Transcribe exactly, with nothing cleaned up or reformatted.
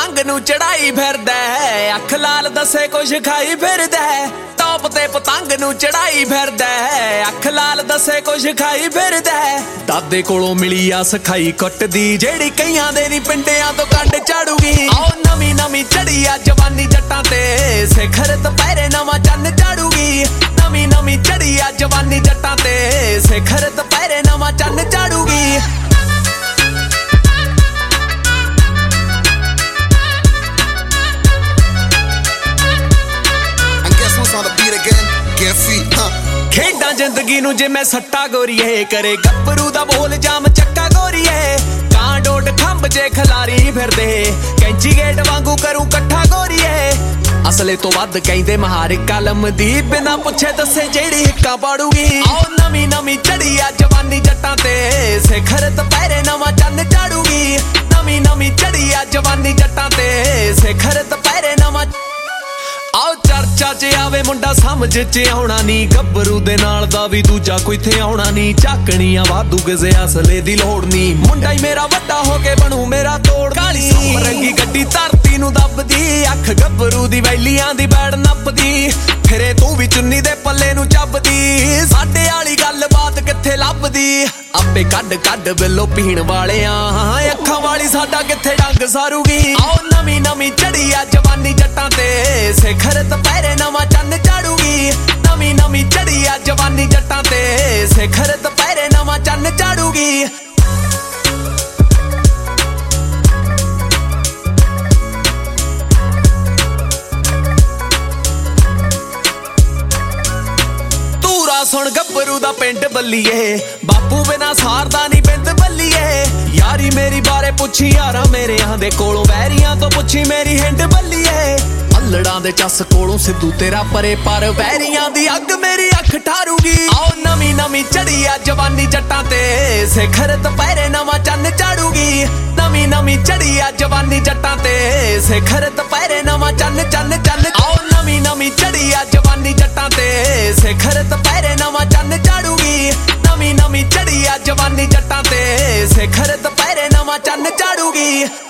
ਪਤੰਗ ਨੂੰ ਚੜਾਈ ਫਿਰਦਾ, ਅੱਖ ਲਾਲ ਦੱਸੇ ਕੁਛ ਖਾਈ ਫਿਰਦਾ। ਟੌਪ ਤੇ ਪਤੰਗ ਨੂੰ ਚੜਾਈ ਫਿਰਦਾ, ਅੱਖ ਲਾਲ ਦੱਸੇ ਕੁਛ ਖਾਈ ਫਿਰਦਾ। ਦਾਦੇ ਕੋਲੋਂ ਮਿਲੀ ਆ ਸਿਖਾਈ ਕੁੱਟਦੀ, ਜਿਹੜੀ ਕਈਆਂ ਦੇ ਨੀ ਪਿੰਡਿਆਂ ਤੋਂ ਕੱਢ ਝਾੜੂਗੀ। ਆਓ ਨਵੀਂ ਨਵੀਂ ਚੜੀ ਆ ਜਵਾਨੀ ਜੱਟਾਂ ਤੇ, ਸਿਖਰ ਦੁਪਹਿਰੇ ਨਵਾਂ ਚੰਨ ਝਾੜੂਗੀ। ਨਵੀਂ ਨਵੀਂ ਚੜੀ ਆ ਜਵਾਨੀ ਜੱਟਾਂ ਤੇ, ਸਿਖਰ ਦੁਪਹਿਰੇ ਨਵਾਂ ਚੰਨ ਝਾੜੂਗੀ। ਖੇਡਾਂ ਜ਼ਿੰਦਗੀ ਨੂੰ ਜਿਵੇਂ ਸੱਟਾ ਗੋਰੀਏ, ਕਰੇ ਗੱਭਰੂ ਦਾ ਬੋਲ ਜਾਮ ਚੱਕਾ ਗੋਰੀਏ। ਕਾਂ ਡੋਡ ਖੰਭ ਜੇ ਖਲਾਰੀ ਫਿਰਦੇ, ਕੈਂਚੀ ਗੇਟ ਵਾਂਗੂ ਕਰੂ ਇਕੱਠਾ ਗੋਰੀਏ। ਅਸਲੇ ਤੋਂ ਵੱਧ ਕਹਿੰਦੇ ਮਹਾਰ ਕਲਮ ਦੀ, ਬਿਨਾਂ ਪੁੱਛੇ ਦੱਸੇ ਜਿਹੜੀ ਹਿੱਕਾਂ ਪਾੜੂਗੀ। ਆਓ ਨਵੀਂ ਨਵੀਂ ਚੜੀ ਆ ਜਵਾਨੀ ਜੱਟਾਂ ਤੇ, ਸਿਖਰ ਦੁਪਹਿਰੇ ਨਵਾਂ ਚੰਨ ਝਾੜੂਗੀ। ਨਵੀਂ ਨਵੀਂ ਚੜੀ ਆ ਜਵਾਨੀ ਜੱਟਾਂ ਤੇ, ਸਿਖਰ ਦੁਪਹਿਰੇ ਨਵਾਂ। ਆਓ ਚਰਚਾ ਚ ਆਵੇ ਮੁੰਡਾ ਸਮਝ ਚ ਆਉਣਾ ਨੀ, ਗੱਭਰੂ ਦੇ ਨਾਲ ਦਾ ਵੀ ਦੂਜਾ ਕੋਈ ਥੇ ਆਉਣਾ ਨੀ। ਝਾਕਣੀਆਂ ਵਾਧੂ ਕਿਸੇ ਅਸਲੇ ਦੀ ਲੋੜ ਨੀ, ਮੁੰਡਾ ਹੀ ਮੇਰਾ ਵੱਡਾ ਹੋ ਕੇ ਬਣੂ ਮੇਰਾ ਤੋੜ। ਕਾਲੀ ਸੂਪ ਰੰਗੀ ਗੱਡੀ ਧਰਤੀ ਨੂੰ ਦੱਬਦੀ, ਅੱਖ ਗੱਭਰੂ ਦੀ ਵੈਲੀਆਂ ਦੀ ਬੈੜ ਨੱਪਦੀ। ਫਿਰੇ ਤੂੰ ਵੀ ਚੁੰਨੀ ਦੇ ਪੱਲੇ ਨੂੰ ਚੱਬਦੀ, ਸਾਡੇ ਵਾਲੀ ਗੱਲ ਬਾਤ ਕਿੱਥੇ ਲੱਭਦੀ। ਆਪੇ ਕੱਢ ਕੱਢ ਬਿੱਲੋ ਪੀਣ ਵਾਲਿਆਂ, ਅੱਖਾਂ ਵਾਲੀ ਸਾਡਾ ਕਿੱਥੇ ਡੰਗ ਸਾਰੂਗੀ। ਆਓ ਨਵੀਂ ਨਵੀਂ ਚੜੀ ਆ ਜਵਾਨੀ ਜੱਟਾਂ ਤੇ, ਸਿਖਰ ਦੁਪਹਿਰੇ ਨਵਾਂ ਚੰਨ ਝਾੜੂਗੀ। ਨਵੀਂ ਨਵੀਂ ਚੜੀ ਆ ਜਵਾਨੀ ਜੱਟਾਂ ਤੇ, ਸਿਖਰ ਦੁਪਹਿਰੇ ਨਵਾਂ ਚੰਨ ਝਾੜੂਗੀ। ਸੁਣ ਗੱਭਰੂ ਦਾ ਪਿੰਡ ਬੱਲੀਏ, ਬਾਪੂ ਬਿਨਾ ਸਾਰਦਾ ਨੀ ਬਿੰਦ ਬੱਲੀਏ। ਯਾਰੀ ਮੇਰੀ ਬਾਰੇ ਪੁੱਛੀ ਯਾਰਾਂ ਮੇਰਿਆਂ ਦੇ ਕੋਲੋਂ, ਵੈਰੀਆਂ ਤੋਂ ਪੁੱਛੀ ਮੇਰੀ ਹਿੰਡ ਬੱਲੀਏ। ਅਲੜਾਂ ਦੇ ਚੱਸ ਕੋਲੋਂ ਸਿੱਧੂ ਤੇਰਾ ਪਰੇ, ਪਰ ਵੈਰੀਆਂ ਦੀ ਅੱਗ ਮੇਰੀ ਅੱਖ ਠਾਰੂਗੀ। ਆਓ ਨਵੀਂ ਨਵੀਂ ਚੜੀ ਆ ਜਵਾਨੀ ਜੱਟਾਂ ਤੇ, ਸਿਖਰ ਦੁਪਹਿਰੇ ਨਵਾਂ ਚੰਨ ਝਾੜੂਗੀ। ਨਵੀਂ ਨਵੀਂ ਚੜੀ ਆ ਜਵਾਨੀ ਜੱਟਾਂ ਤੇ, ਸਿਖਰ ਦੁਪਹਿਰੇ ਨਵਾਂ ਚੰਨ ਚੰਨ ਚੰਨ। ਆਓ ਨਵੀਂ ਨਵੀਂ ਚੜੀ ਆ ਜਵਾਨੀ ਜੱਟਾਂ ਤੇ, ਸਿਖਰ ਦੁਪਹਿਰੇ ਨਵਾਂ ਚੰਨ ਝਾੜੂਗੀ। ਨਵੀਂ ਨਵੀਂ ਚੜੀ ਆ ਜਵਾਨੀ ਜੱਟਾਂ ਤੇ, ਸਿਖਰ ਦੁਪਹਿਰੇ ਨਵਾਂ ਚੰਨ ਝਾੜੂਗੀ।